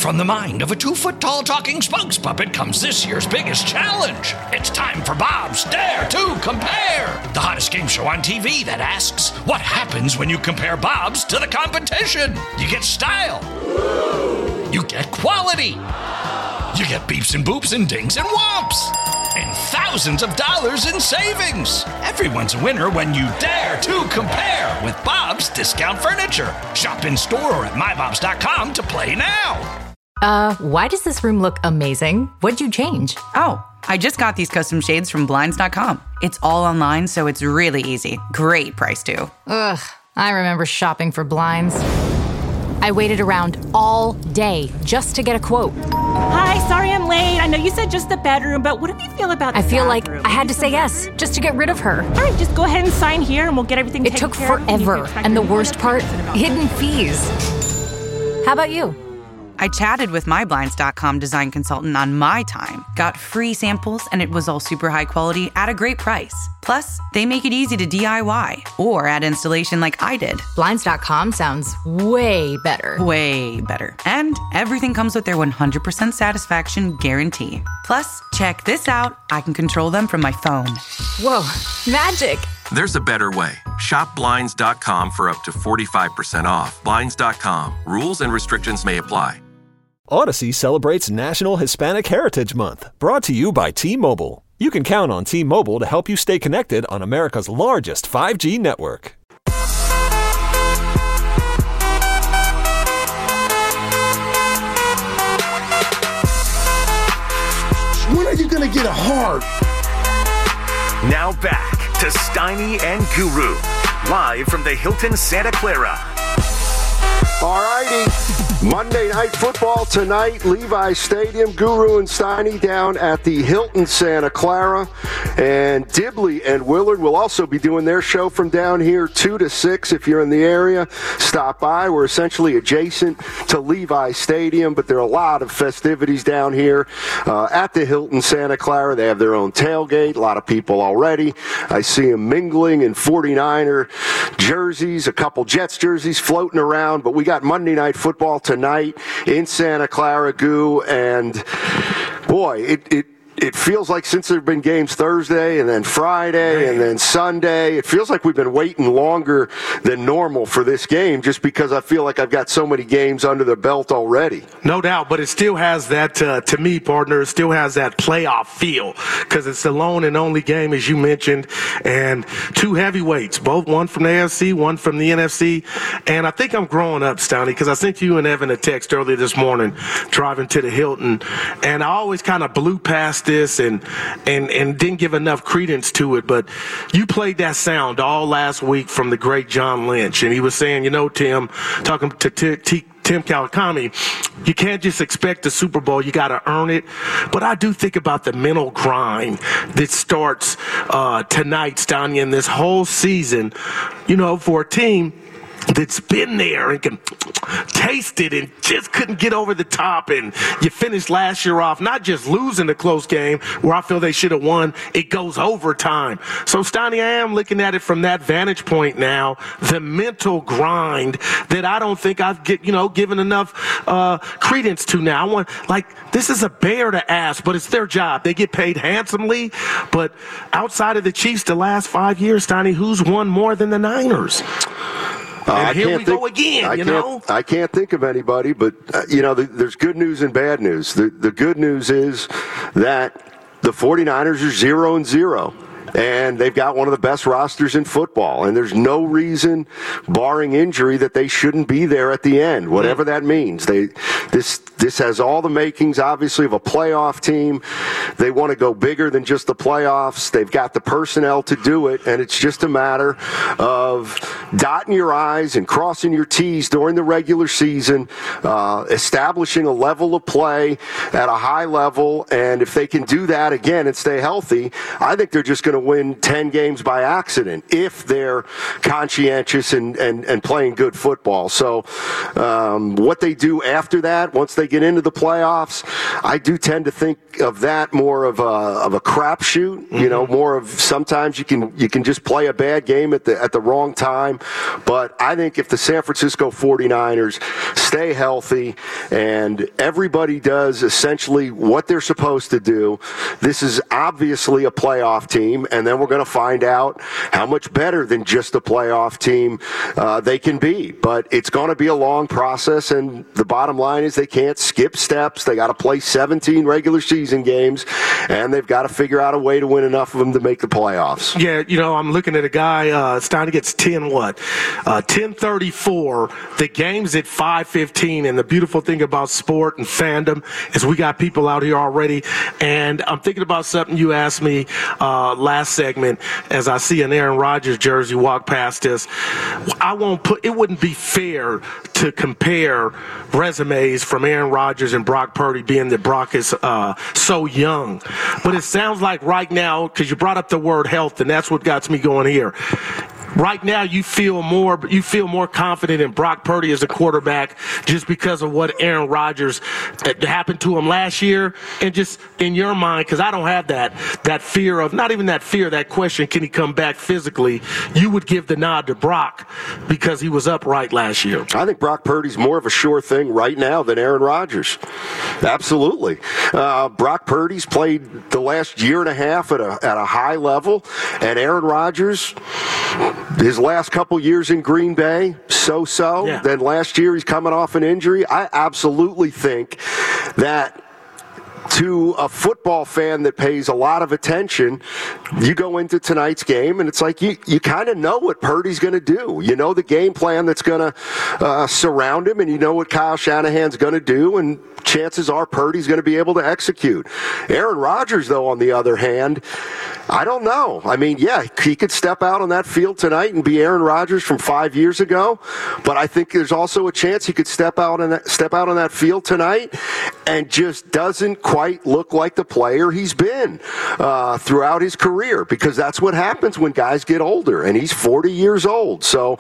From the mind of a 2-foot-tall talking spokes puppet comes this year's biggest challenge. It's time for Bob's Dare to Compare, the hottest game show on TV that asks, what happens when you compare Bob's to the competition? You get style. You get quality. You get beeps and boops and dings and whomps. And thousands of dollars in savings. Everyone's a winner when you dare to compare with Bob's Discount Furniture. Shop in store or at mybobs.com to play now. Why does this room look amazing? What'd you change? Oh, I just got these custom shades from Blinds.com. It's all online, so it's really easy. Great price, too. Ugh, I remember shopping for blinds. I waited around all day just to get a quote. Hi, sorry I'm late. I know you said just the bedroom, but what do you feel about the I feel bathroom? like I had to say yes just to get rid of her. All right, just go ahead and sign here and we'll get everything It taken took care of. forever, and the worst part, hidden fees. How about you? I chatted with my Blinds.com design consultant on my time, got free samples, and it was all super high quality at a great price. Plus, they make it easy to DIY or add installation like I did. Blinds.com sounds way better. Way better. And everything comes with their 100% satisfaction guarantee. Plus, check this out. I can control them from my phone. Whoa, magic. There's a better way. Shop Blinds.com for up to 45% off. Blinds.com. Rules and restrictions may apply. Odyssey celebrates National Hispanic Heritage Month, brought to you by T-Mobile. You can count on T-Mobile to help you stay connected on America's largest 5G network. When are you going to get a heart? Now back to Steiny and Guru, live from the Hilton Santa Clara. All righty. Monday Night Football tonight, Levi Stadium. Guru and Steiny down at the Hilton Santa Clara. And Dibley and Willard will also be doing their show from down here 2 to 6. If you're in the area, stop by. We're essentially adjacent to Levi Stadium, but there are a lot of festivities down here at the Hilton Santa Clara. They have their own tailgate. A lot of people already. I see them mingling in 49er jerseys, a couple Jets jerseys floating around, but we got Monday Night Football tonight in Santa Clara, Goo, and boy, it feels like since there have been games Thursday and then Friday and then Sunday, it feels like we've been waiting longer than normal for this game just because I feel like I've got so many games under the belt already. No doubt, but it still has that, to me, partner, it still has that playoff feel because it's the lone and only game, as you mentioned, and two heavyweights, both one from the AFC, one from the NFC, and I think I'm growing up, Stoney, because I sent you and Evan a text earlier this morning driving to the Hilton, and I always kind of blew past this and didn't give enough credence to it, but you played that sound all last week from the great John Lynch, and he was saying, you know, Tim, talking to Tim Kawakami, you can't just expect the Super Bowl, you got to earn it. But I do think about the mental grind that starts tonight, Stanya, and this whole season, you know, for a team that's been there and can taste it and just couldn't get over the top. And you finished last year off not just losing a close game where I feel they should have won, it goes overtime. So, Stoney, I am looking at it from that vantage point now, the mental grind that I don't think I've given enough credence to now. This is a bear to ask, but it's their job. They get paid handsomely. But outside of the Chiefs the last 5 years, Stoney, who's won more than the Niners? And here we go again, I can't think of anybody, but, there's good news and bad news. The good news is that the 49ers are 0-0. And they've got one of the best rosters in football. And there's no reason, barring injury, that they shouldn't be there at the end, whatever that means. This has all the makings, obviously, of a playoff team. They want to go bigger than just the playoffs. They've got the personnel to do it. And it's just a matter of dotting your I's and crossing your T's during the regular season, establishing a level of play at a high level. And if they can do that again and stay healthy, I think they're just going to win 10 games by accident if they're conscientious and playing good football. So what they do after that, once they get into the playoffs, I do tend to think of that more of a crapshoot. Mm-hmm. You know, more of sometimes you can just play a bad game at the wrong time. But I think if the San Francisco 49ers stay healthy and everybody does essentially what they're supposed to do, this is obviously a playoff team, and then we're going to find out how much better than just a playoff team they can be. But it's going to be a long process, and the bottom line is they can't skip steps. They got to play 17 regular season games, and they've got to figure out a way to win enough of them to make the playoffs. Yeah, you know, I'm looking at a guy, Steiny gets 10:34. The game's at 5:15, and the beautiful thing about sport and fandom is we got people out here already, and I'm thinking about something you asked me last segment as I see an Aaron Rodgers jersey walk past us. It wouldn't be fair to compare resumes from Aaron Rodgers and Brock Purdy, being that Brock is so young. But it sounds like right now, because you brought up the word health, and that's what got me going here. Right now, you feel more confident in Brock Purdy as a quarterback just because of what Aaron Rodgers happened to him last year, and just in your mind, because I don't have that fear of, not even that fear, that question, can he come back physically? You would give the nod to Brock because he was upright last year. I think Brock Purdy's more of a sure thing right now than Aaron Rodgers. Absolutely. Brock Purdy's played the last year and a half at a high level, and Aaron Rodgers, his last couple years in Green Bay, so-so. Yeah. Then last year he's coming off an injury. I absolutely think that to a football fan that pays a lot of attention, you go into tonight's game, and it's like you kind of know what Purdy's going to do. You know the game plan that's going to surround him, and you know what Kyle Shanahan's going to do, and chances are Purdy's going to be able to execute. Aaron Rodgers, though, on the other hand, I don't know. I mean, yeah, he could step out on that field tonight and be Aaron Rodgers from 5 years ago, but I think there's also a chance he could step out on that field tonight and just doesn't quite look like the player he's been throughout his career, because that's what happens when guys get older, and he's 40 years old. So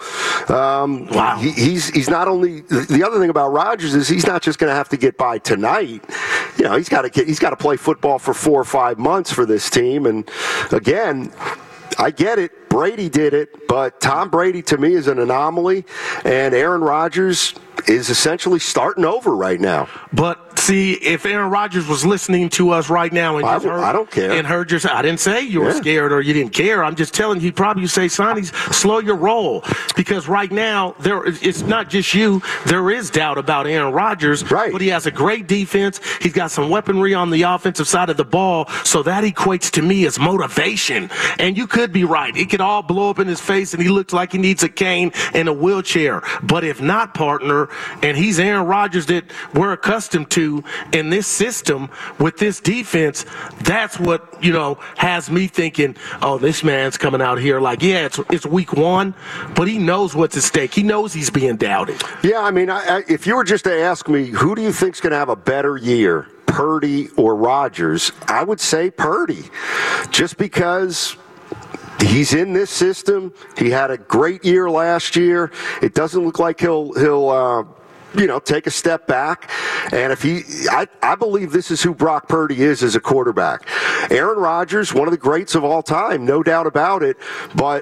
wow. He's not only, the other thing about Rodgers is he's not just going to have to get by tonight. You know, he's got to play football for 4 or 5 months for this team. And again, I get it. Brady did it, but Tom Brady to me is an anomaly, and Aaron Rodgers is essentially starting over right now. But see, if Aaron Rodgers was listening to us right now and I don't care. And heard your, I didn't say you were scared or you didn't care. I'm just telling you, probably say, Sonny, slow your roll, because right now it's not just you. There is doubt about Aaron Rodgers, right? But he has a great defense. He's got some weaponry on the offensive side of the ball, so that equates to me as motivation. And you could be right. It could all blow up in his face, and he looks like he needs a cane and a wheelchair. But if not, partner, and he's Aaron Rodgers that we're accustomed to in this system with this defense, that's what, you know, has me thinking, oh, this man's coming out here like, yeah, it's week one, but he knows what's at stake. He knows he's being doubted. Yeah, I mean, if you were just to ask me, who do you think's going to have a better year, Purdy or Rodgers, I would say Purdy, just because he's in this system. He had a great year last year. It doesn't look like he'll take a step back. And I believe this is who Brock Purdy is as a quarterback. Aaron Rodgers, one of the greats of all time, no doubt about it, but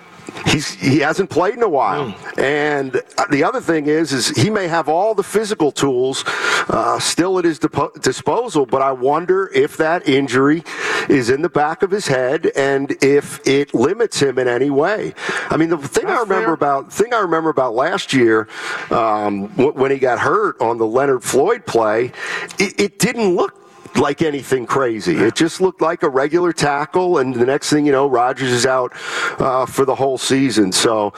he hasn't played in a while. And the other thing is he may have all the physical tools still at his disposal, but I wonder if that injury is in the back of his head and if it limits him in any way. I mean, the thing I remember about last year when he got hurt on the Leonard Floyd play, it didn't look like anything crazy. It just looked like a regular tackle, and the next thing you know, Rodgers is out for the whole season. So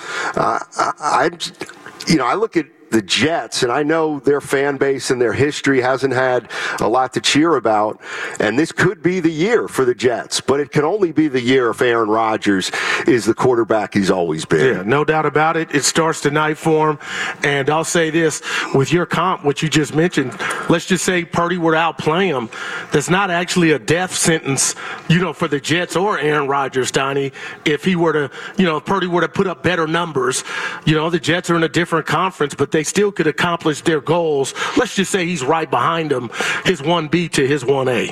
I look at the Jets, and I know their fan base and their history hasn't had a lot to cheer about, and this could be the year for the Jets, but it can only be the year if Aaron Rodgers is the quarterback he's always been. Yeah, no doubt about it. It starts tonight for him, and I'll say this, with your comp, what you just mentioned, let's just say Purdy were to outplay him, that's not actually a death sentence, for the Jets or Aaron Rodgers, Donnie. If he were to, if Purdy were to put up better numbers, the Jets are in a different conference, but they still could accomplish their goals. Let's just say he's right behind him, his 1B to his 1A.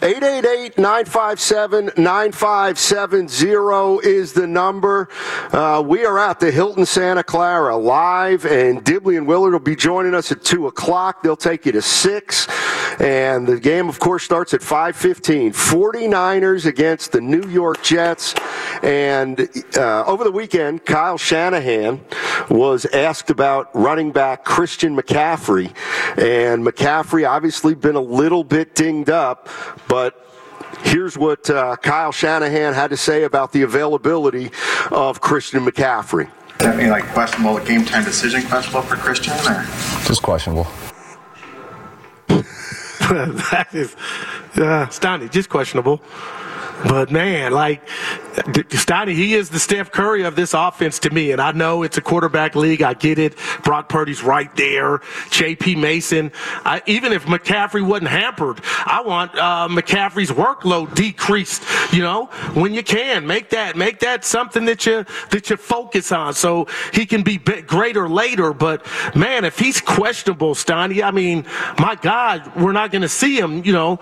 888-957-9570 is the number. We are at the Hilton Santa Clara live, and Dibley and Willard will be joining us at 2 o'clock. They'll take you to 6, and the game, of course, starts at 5:15. 49ers against the New York Jets, and over the weekend, Kyle Shanahan was asked about running back Christian McCaffrey, and McCaffrey obviously been a little bit dinged up, but here's what Kyle Shanahan had to say about the availability of Christian McCaffrey. Does that mean questionable game time decision, questionable for Christian, or just questionable? That is, Stoney, just questionable. But, man, Stoney, he is the Steph Curry of this offense to me. And I know it's a quarterback league. I get it. Brock Purdy's right there. J.P. Mason. Even if McCaffrey wasn't hampered, I want McCaffrey's workload decreased, when you can. Make that something that you focus on so he can be greater later. But, man, if he's questionable, Stoney, my God, we're not going to see him,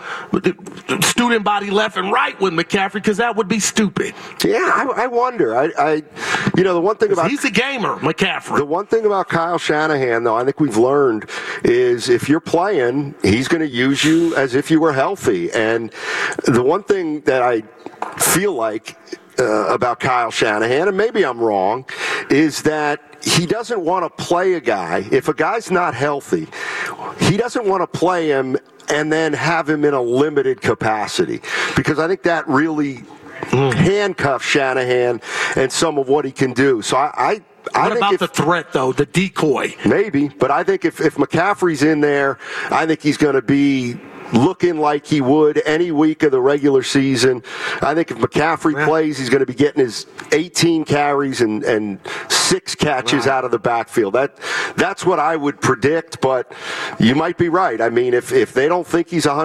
student body left and right with McCaffrey, because that would be stupid. Yeah, I wonder. The one thing about he's a gamer, McCaffrey. The one thing about Kyle Shanahan, though, I think we've learned is if you're playing, he's going to use you as if you were healthy. And the one thing that I feel like about Kyle Shanahan, and maybe I'm wrong, is that he doesn't want to play a guy. If a guy's not healthy, he doesn't want to play him and then have him in a limited capacity, because I think that really handcuffs Shanahan and some of what he can do. So I what about the threat, though, the decoy? Maybe, but I think if McCaffrey's in there, I think he's going to be looking like he would any week of the regular season. I think if McCaffrey plays, he's going to be getting his 18 carries and 6 catches out of the backfield. That's what I would predict, but you might be right. If they don't think he's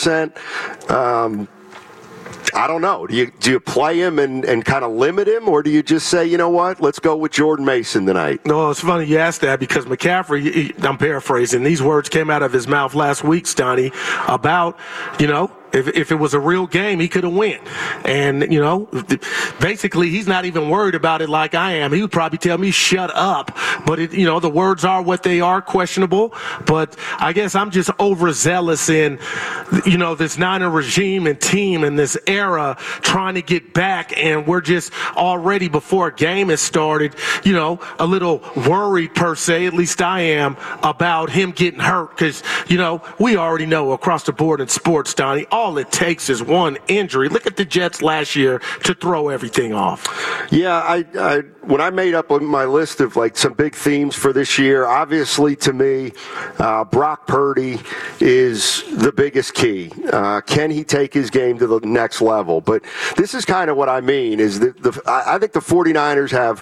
100%, I don't know. Do you play him and kind of limit him, or do you just say, you know what, let's go with Jordan Mason tonight? No, it's funny you asked that, because McCaffrey, I'm paraphrasing, these words came out of his mouth last week, Stoney, about, if it was a real game, he could have won. And, basically he's not even worried about it like I am. He would probably tell me, shut up. But, the words are what they are, questionable. But I guess I'm just overzealous in, this Niner regime and team and this era trying to get back. And we're just already, before a game has started, a little worried per se, at least I am, about him getting hurt. Because, we already know across the board in sports, Donnie, all it takes is one injury. Look at the Jets last year to throw everything off. Yeah, I when I made up my list of some big themes for this year, obviously to me, Brock Purdy is the biggest key. Can he take his game to the next level? But this is kind of what I mean, is that I think the 49ers have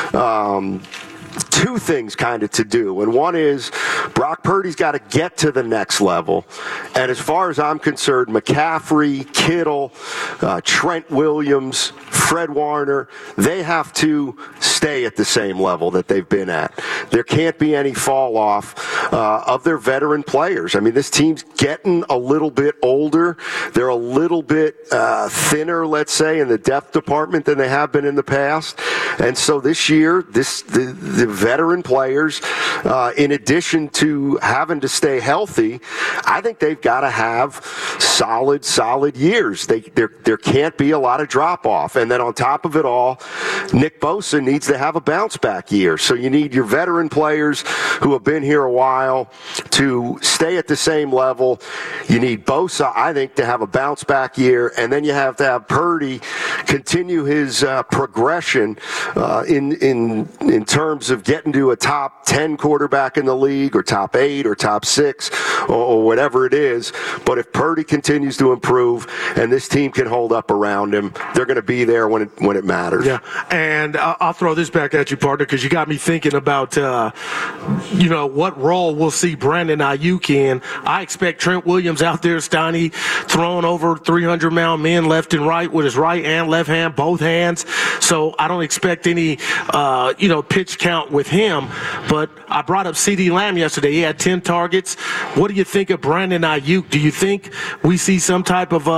two things kind of to do. And one is Brock Purdy's got to get to the next level. And as far as I'm concerned, McCaffrey, Kittle, Trent Williams, Fred Warner, they have to stay at the same level that they've been at. There can't be any fall off of their veteran players. This team's getting a little bit older. They're a little bit thinner, let's say, in the depth department than they have been in the past. And so this year, the veteran players, in addition to having to stay healthy, I think they've got to have solid years. There can't be a lot of drop-off. And then on top of it all, Nick Bosa needs to have a bounce-back year. So you need your veteran players who have been here a while to stay at the same level. You need Bosa, I think, to have a bounce-back year. And then you have to have Purdy continue his progression in terms of getting to a top 10 quarterback in the league, or top 8 or top 6 or whatever it is. But if Purdy continues to improve and this team can hold up around him, they're going to be there when it matters. Yeah, And I'll throw this back at you, partner, because you got me thinking about, what role we'll see Brandon Ayuk in. I expect Trent Williams out there, Steiny, throwing over 300-pound men left and right with his right and left hand, both hands. So I don't expect any, pitch count with him. But I brought up CeeDee Lamb yesterday. He had 10 targets. What do you think of Brandon Ayuk? Do you think we see some type of,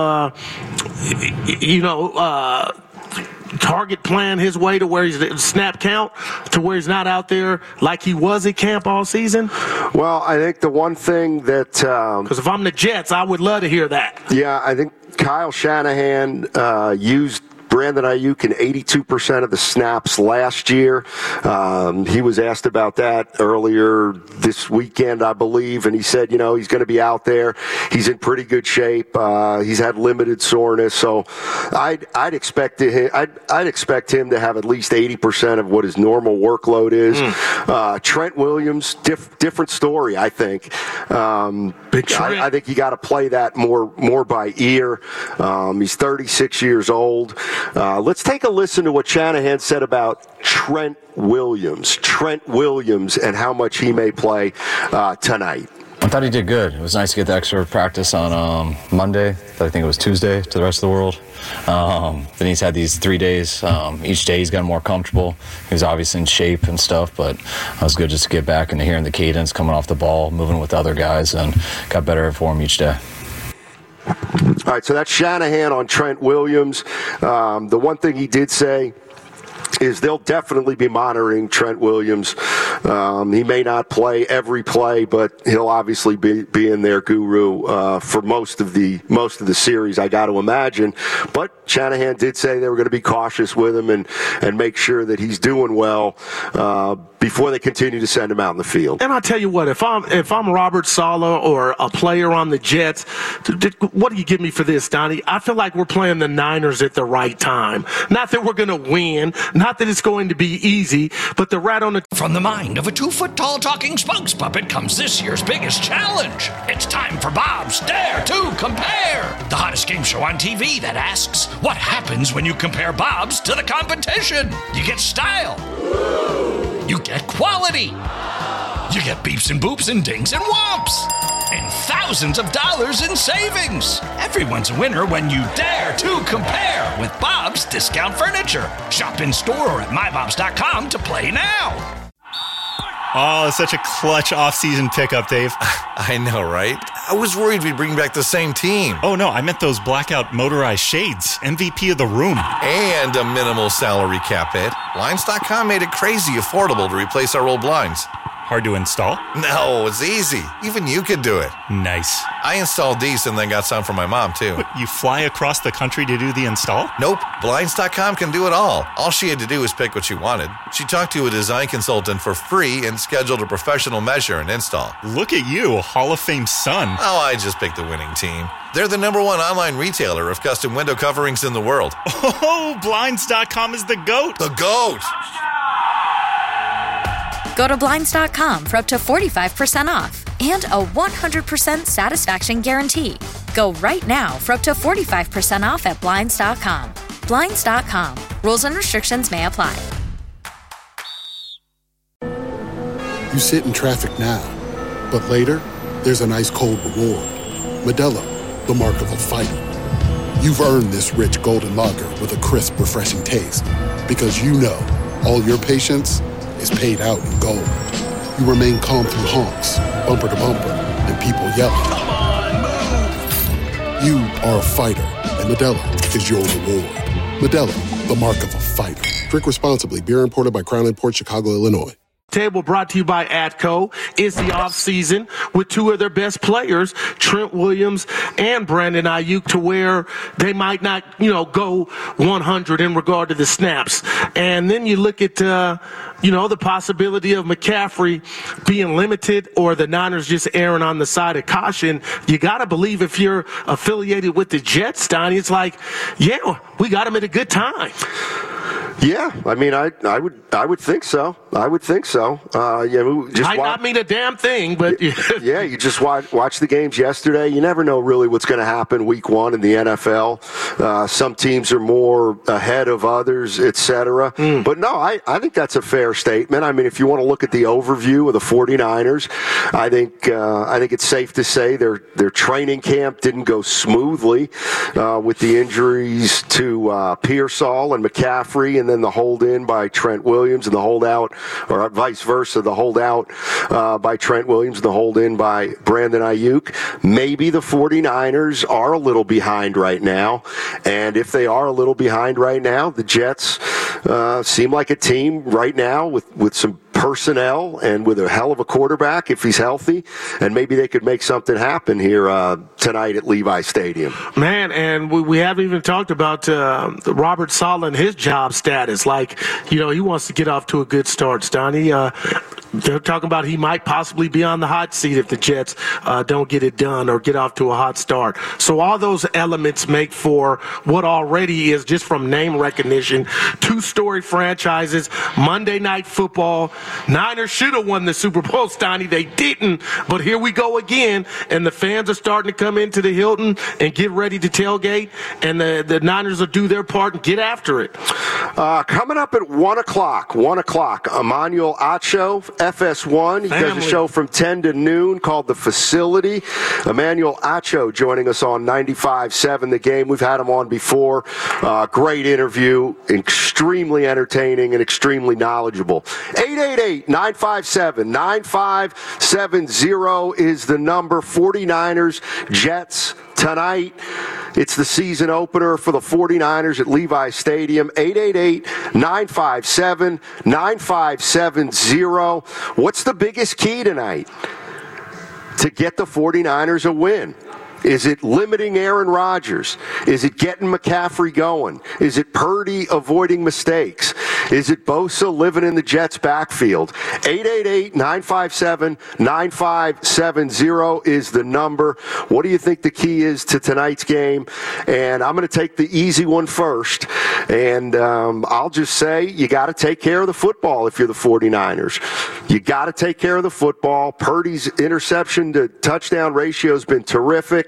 target plan his way to where he's snap count to where he's not out there like he was at camp all season? Well, I think the one thing that because if I'm the Jets, I would love to hear that. Yeah, I think Kyle Shanahan used Brandon Ayuk in 82% of the snaps last year. He was asked about that earlier this weekend, I believe, and he said, he's going to be out there. He's in pretty good shape. He's had limited soreness, so I'd expect him to have at least 80% of what his normal workload is. Trent Williams, different story, I think. Big Trent. I think you got to play that more by ear. He's 36 years old. Let's take a listen to what Shanahan said about Trent Williams and how much he may play tonight. I thought he did good. It was nice to get the extra practice on Monday. I think it was Tuesday to the rest of the world. Then he's had these 3 days. Each day he's gotten more comfortable. He was obviously in shape and stuff, but it was good just to get back into hearing the cadence, coming off the ball, moving with other guys, and got better for him each day. All right, so that's Shanahan on Trent Williams. The one thing he did say is they'll definitely be monitoring Trent Williams. He may not play every play, but he'll obviously be in there, Guru, for most of the series, I got to imagine. But Shanahan did say they were going to be cautious with him and make sure that he's doing well before they continue to send him out in the field. And I'll tell you what, if I'm Robert Saleh or a player on the Jets, what do you give me for this, Donnie? I feel like we're playing the Niners at the right time. Not that we're going to win, not that it's going to be easy, but the rat on the... From the mind of a 2-foot-tall talking spokes puppet comes this year's biggest challenge. It's time for Bob's Dare to Compare, the hottest game show on TV that asks, what happens when you compare Bob's to the competition? You get style. You get quality. You get beeps and boops and dings and whomps. And thousands of dollars in savings. Everyone's a winner when you dare to compare with Bob's Discount Furniture. Shop in store or at mybobs.com to play now. Oh, such a clutch off-season pickup, Dave. I know, right? I was worried we'd bring back the same team. Oh, no, I meant those blackout motorized shades. MVP of the room. And a minimal salary cap hit. Blinds.com made it crazy affordable to replace our old blinds. Hard to install? No, it's easy. Even you could do it. Nice. I installed these and then got some for my mom, too. But you fly across the country to do the install? Nope. Blinds.com can do it all. All she had to do was pick what she wanted. She talked to a design consultant for free and scheduled a professional measure and install. Look at you, Hall of Fame son. Oh, I just picked the winning team. They're the #1 online retailer of custom window coverings in the world. Oh, Blinds.com is the GOAT. The GOAT! Go to Blinds.com for up to 45% off and a 100% satisfaction guarantee. Go right now for up to 45% off at Blinds.com. Blinds.com. Rules and restrictions may apply. You sit in traffic now, but later, there's an ice-cold reward. Modelo, the mark of a fighter. You've earned this rich golden lager with a crisp, refreshing taste. Because you know all your patience is paid out in gold. You remain calm through honks, bumper to bumper, and people yelling. Come on, move! You are a fighter, and Modelo is your reward. Modelo, the mark of a fighter. Drink responsibly. Beer imported by Crown Imports, Chicago, Illinois. Table brought to you by ATCO. It's the offseason with two of their best players, Trent Williams and Brandon Ayuk, to where they might not, go 100 in regard to the snaps. And then you look at, the possibility of McCaffrey being limited or the Niners just erring on the side of caution. You got to believe if you're affiliated with the Jets, Donnie, it's like, yeah, we got him at a good time. Yeah, I mean, I would think so. I would think so. Might not mean a damn thing, but yeah, you just watch the games yesterday. You never know really what's going to happen week one in the NFL. Some teams are more ahead of others, etc. But no, I think that's a fair statement. I mean, if you want to look at the overview of the 49ers, I think it's safe to say their training camp didn't go smoothly with the injuries to Pearsall and McCaffrey, and then the hold-in by Trent Williams and the holdout, or vice versa, the holdout by Trent Williams and the hold-in by Brandon Ayuk. Maybe the 49ers are a little behind right now, and if they are a little behind right now, the Jets seem like a team right now with some personnel and with a hell of a quarterback if he's healthy, and maybe they could make something happen here tonight at Levi Stadium. Man, and we haven't even talked about Robert Saleh and his job status. Like, he wants to get off to a good start, Stoney. They're talking about he might possibly be on the hot seat if the Jets don't get it done or get off to a hot start. So all those elements make for what already is, just from name recognition, two-story franchises, Monday Night Football. Niners should have won the Super Bowl, Stoney. They didn't, but here we go again, and the fans are starting to come into the Hilton and get ready to tailgate, and the Niners will do their part and get after it. Coming up at 1 o'clock, Emmanuel Acho, FS1. He does a show from 10 to noon called The Facility. Emmanuel Acho joining us on 95.7 The Game. We've had him on before. Great interview, extremely entertaining and extremely knowledgeable. 888-957-9570 is the number. 49ers, Jets tonight. It's the season opener for the 49ers at Levi Stadium. 888-957-9570. What's the biggest key tonight to get the 49ers a win? Is it limiting Aaron Rodgers? Is it getting McCaffrey going? Is it Purdy avoiding mistakes? Is it Bosa living in the Jets' backfield? 888-957-9570 is the number. What do you think the key is to tonight's game? And I'm going to take the easy one first. And I'll just say you got to take care of the football if you're the 49ers. You got to take care of the football. Purdy's interception to touchdown ratio has been terrific.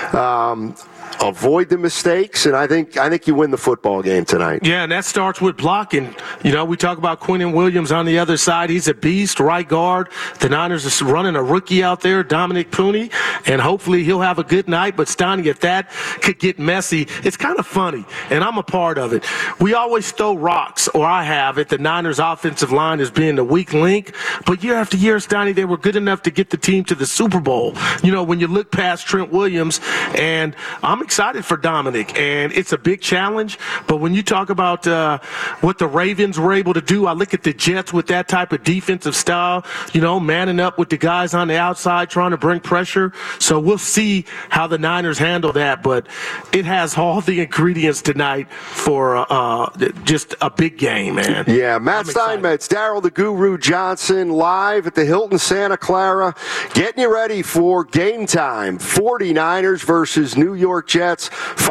Avoid the mistakes, and I think you win the football game tonight. Yeah, and that starts with blocking. We talk about Quinnen Williams on the other side. He's a beast, right guard. The Niners are running a rookie out there, Dominic Pooney, and hopefully he'll have a good night. But, Stoney, if that could get messy, it's kind of funny, and I'm a part of it. We always throw rocks, or I have, at the Niners' offensive line as being the weak link. But year after year, Stoney, they were good enough to get the team to the Super Bowl. When you look past Trent Williams, and I'm excited for Dominic, and it's a big challenge. But when you talk about what the Ravens were able to do, I look at the Jets with that type of defensive style, manning up with the guys on the outside trying to bring pressure. So we'll see how the Niners handle that. But it has all the ingredients tonight for just a big game, man. Yeah, Matt Steinmetz, Daryl the Guru Johnson, live at the Hilton Santa Clara, getting you ready for game time. 49ers versus New York Jets,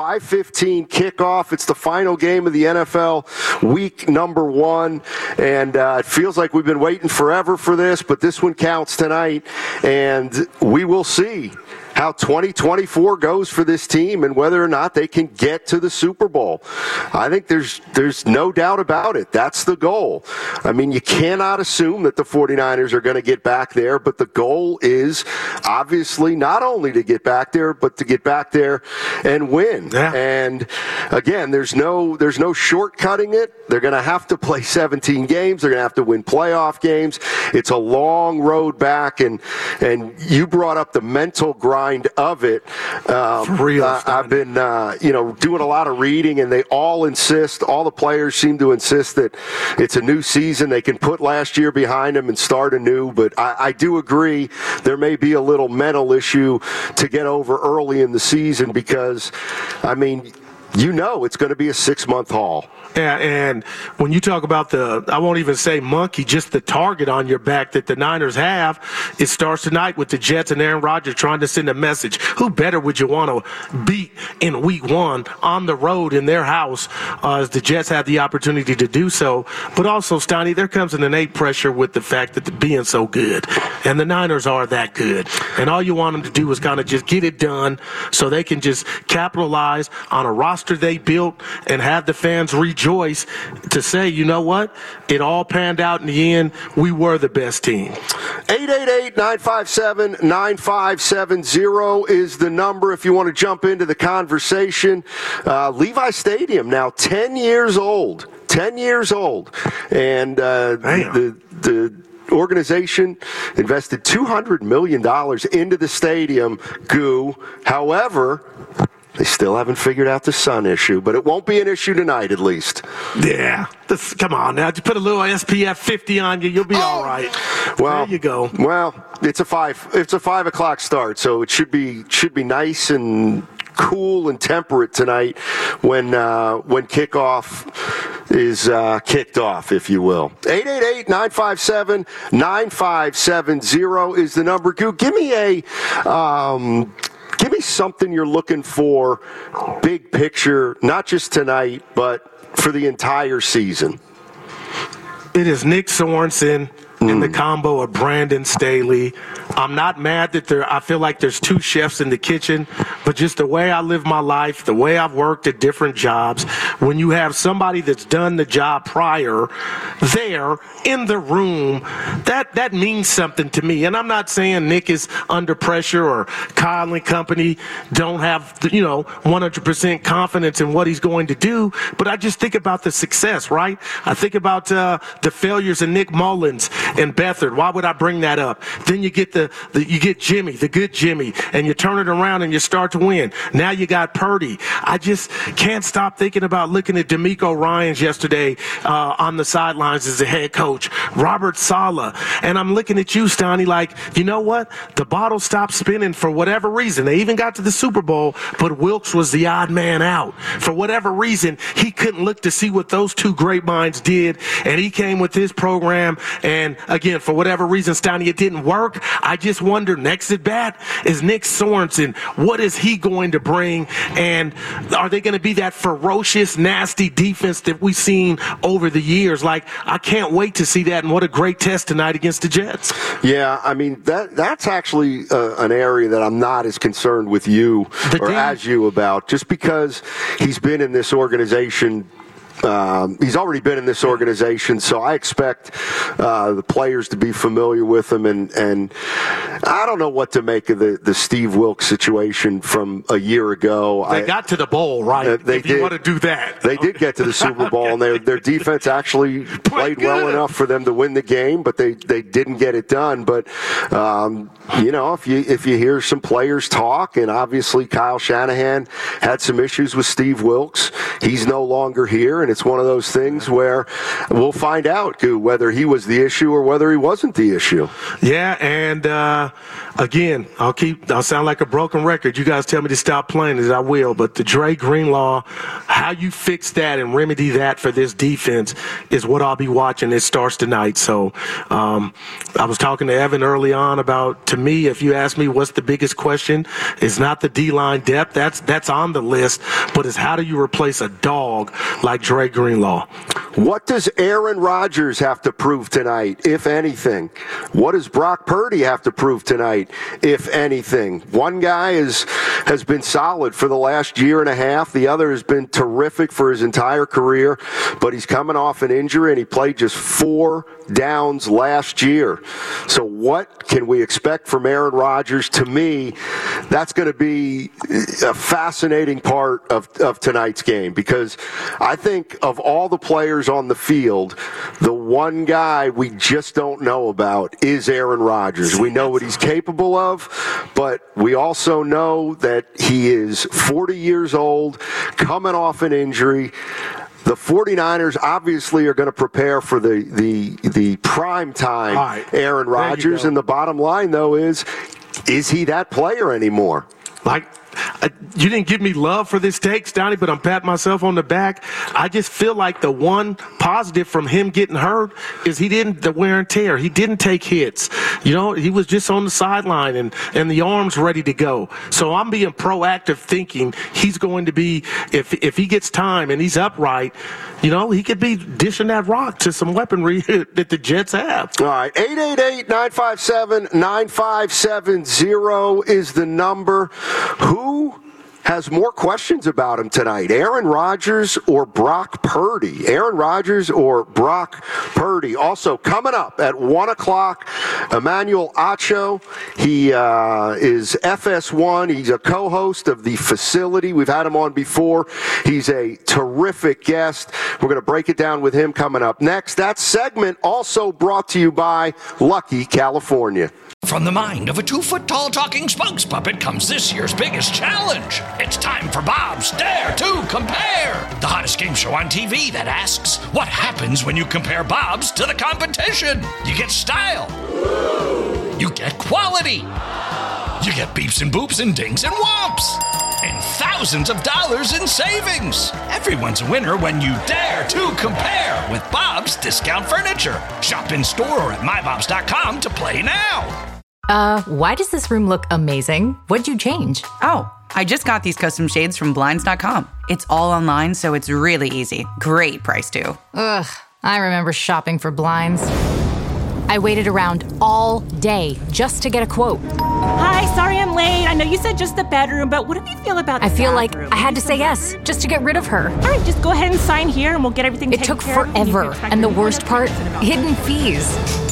5:15 kickoff. It's the final game of the NFL week number 1, and it feels like we've been waiting forever for this, but this one counts tonight, and we will see how 2024 goes for this team and whether or not they can get to the Super Bowl. I think there's no doubt about it. That's the goal. I mean, you cannot assume that the 49ers are going to get back there, but the goal is obviously not only to get back there, but to get back there and win. Yeah. And again, there's no shortcutting it. They're going to have to play 17 games. They're going to have to win playoff games. It's a long road back, and you brought up the mental grind of it. For real, I've been doing a lot of reading, and they all the players seem to insist that it's a new season. They can put last year behind them and start anew, but I do agree there may be a little mental issue to get over early in the season because, I mean, it's going to be a 6-month haul. Yeah, and when you talk about I won't even say monkey, just the target on your back that the Niners have, it starts tonight with the Jets and Aaron Rodgers trying to send a message. Who better would you want to beat in week 1 on the road in their house as the Jets had the opportunity to do so. But also, Steiny, there comes an innate pressure with the fact that they're being so good. And the Niners are that good. And all you want them to do is kind of just get it done so they can just capitalize on a roster they built and have the fans rejoice to say, you know what? It all panned out in the end. We were the best team. 888-957-9570 is the number if you want to jump into the conversation. Levi Stadium, now 10 years old. 10 years old. And the organization invested $200 million into the stadium, Goo. However, they still haven't figured out the sun issue, but it won't be an issue tonight, at least. Yeah. Come on now. Just put a little SPF 50 on you. You'll be all right. Well, there you go. Well, it's a 5 o'clock start, so it should be nice and cool and temperate tonight when kickoff is kicked off, if you will. 888-957-9570 is the number. Give me give me something you're looking for, big picture, not just tonight, but for the entire season. It is Nick Sorensen in the combo of Brandon Staley. I'm not mad that I feel like there's 2 chefs in the kitchen, but just the way I live my life, the way I've worked at different jobs, when you have somebody that's done the job prior there in the room, that means something to me. And I'm not saying Nick is under pressure or Kyle and company don't have, 100% confidence in what he's going to do, but I just think about the success, right? I think about the failures of Nick Mullins and Beathard. Why would I bring that up? Then you get you get Jimmy, the good Jimmy, and you turn it around and you start to win. Now you got Purdy. I just can't stop thinking about looking at DeMeco Ryans yesterday on the sidelines as a head coach, Robert Saleh, and I'm looking at you, Stoney, like, you know what? The bottle stopped spinning for whatever reason. They even got to the Super Bowl, but Wilkes was the odd man out. For whatever reason, he couldn't look to see what those 2 great minds did, and he came with his program, and again, for whatever reason, Stoney, it didn't work. I just wonder, next at bat is Nick Sorensen. What is he going to bring? And are they going to be that ferocious, nasty defense that we've seen over the years? Like, I can't wait to see that, and what a great test tonight against the Jets. Yeah, I mean, that's actually an area that I'm not as concerned with you as you about, just because he's been in this organization. He's already been in this organization, so I expect the players to be familiar with him. And I don't know what to make of the Steve Wilkes situation from a year ago. They got to the bowl, right? They if you want to do that. They did get to the Super Bowl, and their defense actually played well enough for them to win the game, but they didn't get it done. But, if you hear some players talk, and obviously Kyle Shanahan had some issues with Steve Wilkes, he's no longer here, and it's one of those things where we'll find out whether he was the issue or whether he wasn't the issue. Yeah, and again, I'll sound like a broken record. You guys tell me to stop playing as I will, but the Dre Greenlaw, how you fix that and remedy that for this defense is what I'll be watching. It starts tonight. So I was talking to Evan early on about, to me, if you ask me what's the biggest question, it's not the D-line depth. That's on the list, but it's how do you replace a dog like Dre Greenlaw? What does Aaron Rodgers have to prove tonight, if anything? What does Brock Purdy have to prove tonight, if anything? One guy has been solid for the last year and a half. The other has been terrific for his entire career, but he's coming off an injury, and he played just 4 downs last year. So what can we expect from Aaron Rodgers? To me, that's going to be a fascinating part of tonight's game, because I think of all the players on the field, the one guy we just don't know about is Aaron Rodgers. We know what he's capable of, but we also know that he is 40 years old, coming off an injury. The 49ers obviously are going to prepare for the prime time Aaron Rodgers, and the bottom line, though, is he that player anymore? Like, You didn't give me love for this take, Stoney, but I'm patting myself on the back. I just feel like the one positive from him getting hurt is the wear and tear. He didn't take hits. You know, he was just on the sideline and the arms ready to go. So I'm being proactive, thinking he's going to be, if he gets time and he's upright, you know, he could be dishing that rock to some weaponry that the Jets have. All right, 888-957-9570 is the number. Who has more questions about him tonight, Aaron Rodgers or Brock Purdy? Aaron Rodgers or Brock Purdy? Also, coming up at 1 o'clock, Emmanuel Acho. He is FS1. He's a co-host of The Facility. We've had him on before. He's a terrific guest. We're going to break it down with him coming up next. That segment also brought to you by Lucky California. From the mind of a 2-foot-tall talking spokes puppet comes this year's biggest challenge. It's time for Bob's Dare to Compare, the hottest game show on TV that asks, what happens when you compare Bob's to the competition? You get style. You get quality. You get beeps and boops and dings and whomps. And thousands of dollars in savings. Everyone's a winner when you dare to compare with Bob's Discount Furniture. Shop in store or at mybobs.com to play now. Why does this room look amazing? What'd you change? Oh, I just got these custom shades from Blinds.com. It's all online, so it's really easy. Great price, too. Ugh, I remember shopping for blinds. I waited around all day just to get a quote. Hi, sorry I'm late. I know you said just the bedroom, but what do you feel about the I feel bathroom? like I had to say yes just to get rid of her. All right, just go ahead and sign here and we'll get everything taken care of. It took forever, and the worst part, hidden fees.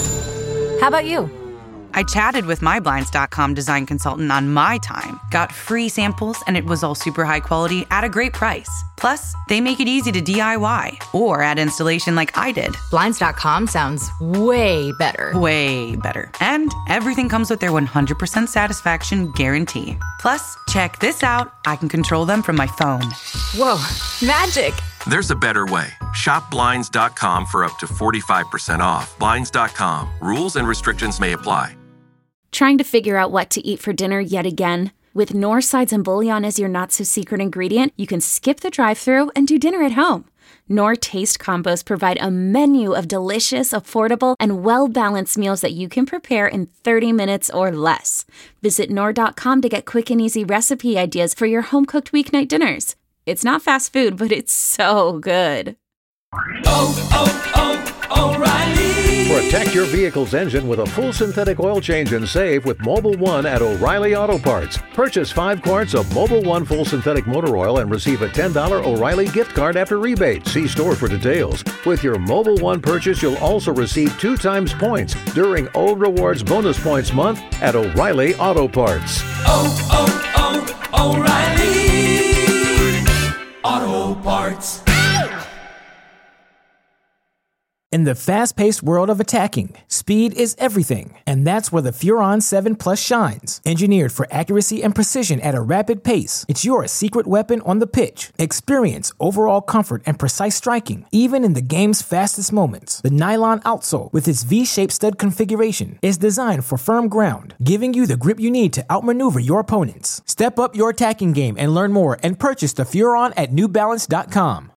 How about you? I chatted with my Blinds.com design consultant on my time, got free samples, and it was all super high quality at a great price. Plus, they make it easy to DIY or add installation like I did. Blinds.com sounds way better. Way better. And everything comes with their 100% satisfaction guarantee. Plus, check this out. I can control them from my phone. Whoa, magic. There's a better way. Shop Blinds.com for up to 45% off. Blinds.com. Rules and restrictions may apply. Trying to figure out what to eat for dinner yet again? With Knorr sides and bouillon as your not-so-secret ingredient, you can skip the drive-thru and do dinner at home. Knorr Taste Combos provide a menu of delicious, affordable, and well-balanced meals that you can prepare in 30 minutes or less. Visit Knorr.com to get quick and easy recipe ideas for your home-cooked weeknight dinners. It's not fast food, but it's so good. O'Reilly. Protect your vehicle's engine with a full synthetic oil change and save with Mobil 1 at O'Reilly Auto Parts. Purchase 5 quarts of Mobil 1 full synthetic motor oil and receive a $10 O'Reilly gift card after rebate. See store for details. With your Mobil 1 purchase, you'll also receive 2 times points during O Rewards Bonus Points Month at O'Reilly Auto Parts. O'Reilly Auto Parts. In the fast-paced world of attacking, speed is everything, and that's where the Furon 7 Plus shines. Engineered for accuracy and precision at a rapid pace, it's your secret weapon on the pitch. Experience overall comfort and precise striking, even in the game's fastest moments. The nylon outsole, with its V-shaped stud configuration, is designed for firm ground, giving you the grip you need to outmaneuver your opponents. Step up your attacking game and learn more and purchase the Furon at NewBalance.com.